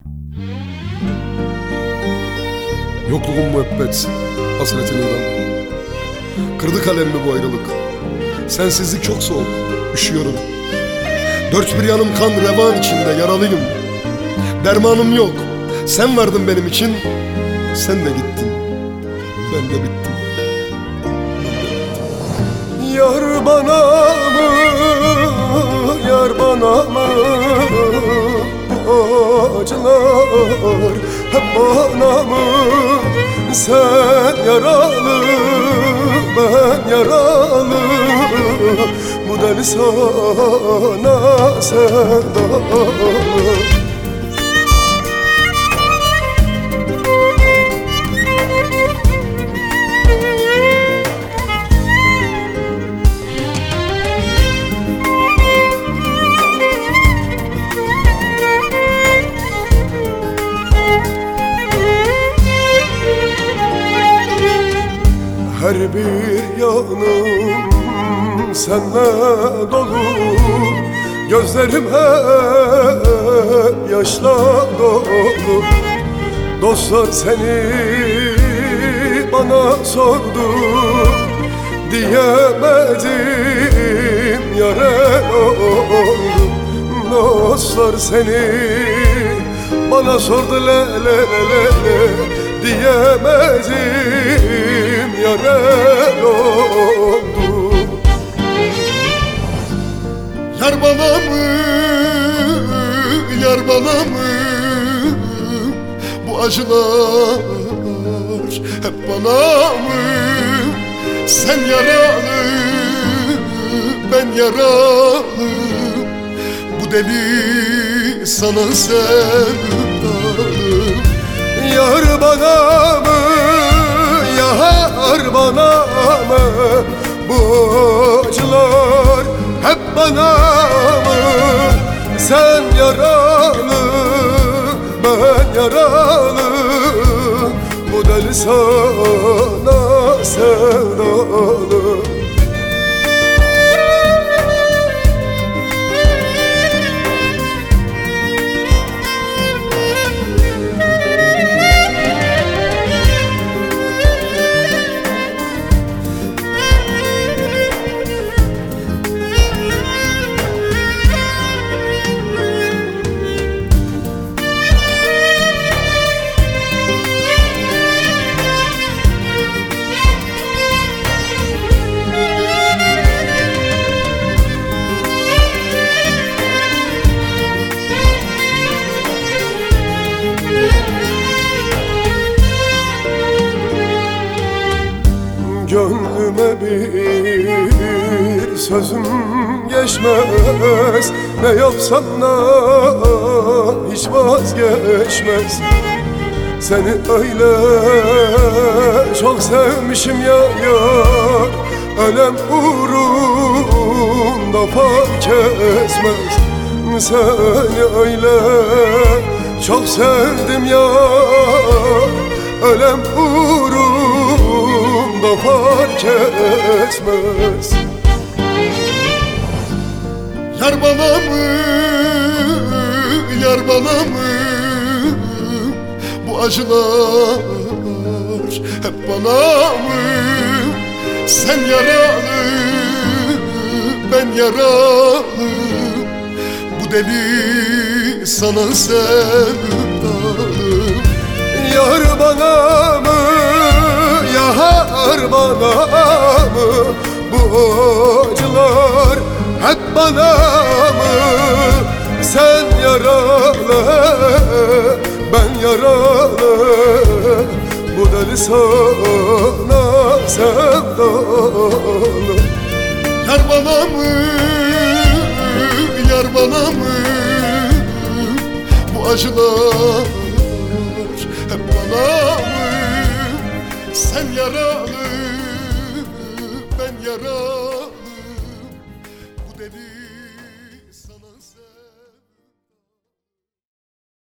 Yokluğun müebbet, hasretin ilan. Kırdı kalemimi bu ayrılık. Sensizlik çok soğuk, üşüyorum. Dört bir yanım kan revan içinde, yaralıyım. Dermanım yok, sen vardın benim için. Sen de gittin, ben de bittim. Yar bana mı, yar bana mı? Bu acılar hep bana mı? Sen yaralı, ben yaralı. Bu deli sana sevdalı. Her bir yanım senle dolu, gözlerim hep yaşla dolu. Dostlar seni bana sordu, diyemedim yare oldu. Dostlar seni bana sordu, le le le le le, diyemedim yare oldu. Yar bana mı, yar bana mı? Bu acılar hep bana mı? Sen yaralı, ben yaralı. Bu deli sana sevdalı. Yar bana mı, yar bana mı? Bu acılar hep bana mı? Sen yaralı, ben yaralı. Bu deli sana sevdalı. Gönlüme bir sözüm geçmez, ne yapsam da hiç vazgeçmez. Seni öyle çok sevmişim ya yar, ölem uğrunda fark etmez. Seni öyle çok sevdim ya, ölem uğrunda fark etmez. Yar bana mı, yar bana mı? Bu acılar hep bana mı? Sen yaralı, ben yaralı. Bu deli sana sevdalı. Yar bana mı, yar bana mı? Bu acılar hep bana mı? Sen yaralı, ben yaralı. Bu deli sana sevdalı. Yar bana mı, yar bana mı? Bu acılar hep bana mı? Sen yaralı, ben yaralı.